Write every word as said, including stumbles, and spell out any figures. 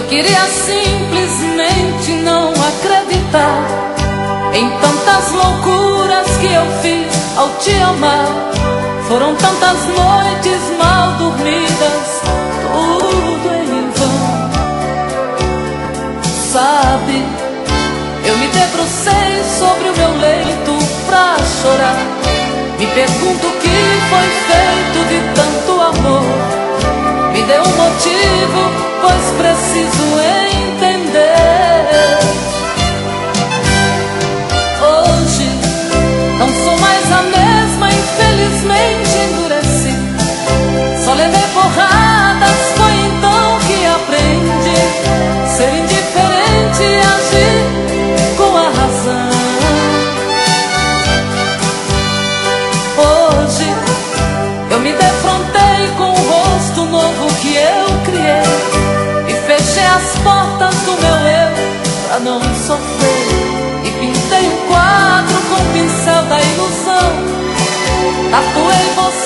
queria simplesmente não acreditar em tantas loucuras que eu fiz ao te amar. Foram tantas noites mal dormidas, tudo em vão. Sabe, eu me debrucei sobre o meu leito pra chorar. Me pergunto o que foi feito de tanto amor. Me dê um motivo, pois preciso entender. Hoje não sou mais a mesma, infelizmente endureci. Só levei porradas, foi então que aprendi ser indiferente e agir com a razão. Hoje eu me defrontei com o rosto novo que eu criei e fechei as portas do meu eu pra não sofrer. E pintei um quadro com o pincel da ilusão, tatuei você